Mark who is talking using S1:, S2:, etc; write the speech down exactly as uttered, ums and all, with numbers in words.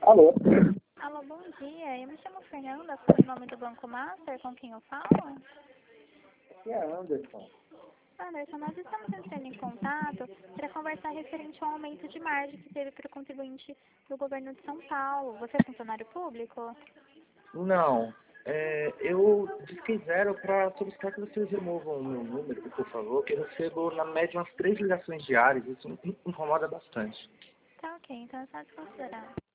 S1: Alô?
S2: Alô, bom dia. Eu me chamo Fernanda, sou em nome do Banco Master, com quem eu falo?
S1: Aqui é Anderson.
S2: Anderson, nós estamos entrando em contato para conversar referente ao aumento de margem que teve para o contribuinte do governo de São Paulo. Você é funcionário público?
S1: Não, é, eu disquei zero para solicitar que vocês removam o meu número, por favor, que eu recebo na média umas três ligações diárias, isso me incomoda bastante.
S2: Tá ok, então é só desconsiderar.